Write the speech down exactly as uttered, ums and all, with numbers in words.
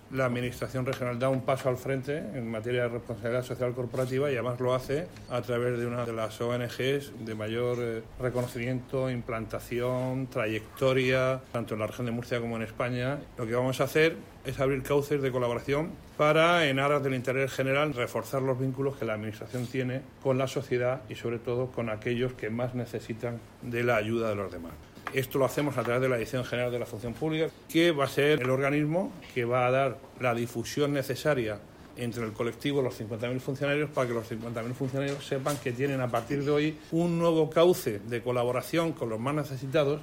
la Administración regional da un paso al frente en materia de responsabilidad social corporativa y además lo hace a través de una de las O N Ges de mayor eh, reconocimiento, implantación, trayectoria, tanto en la región de Murcia como en España. Lo que vamos a hacer es abrir cauces de colaboración para, en aras del interés general, reforzar los vínculos que la Administración tiene con la sociedad y sobre todo con aquellos que más necesitan de la ayuda de los demás. Esto lo hacemos a través de la Dirección General de la Función Pública, que va a ser el organismo que va a dar la difusión necesaria entre el colectivo, los cincuenta mil funcionarios, para que los cincuenta mil funcionarios sepan que tienen a partir de hoy un nuevo cauce de colaboración con los más necesitados